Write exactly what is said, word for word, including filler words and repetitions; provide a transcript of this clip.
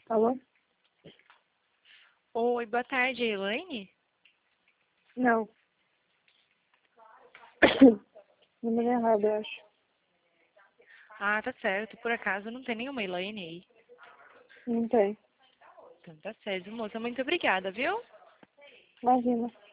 Alô? Oi, boa tarde, Elaine? Não. Número errado, eu acho. Ah, tá certo. Por acaso não tem nenhuma Elaine aí? Não tem. Então tá certo, moça. Muito obrigada, viu? Imagina.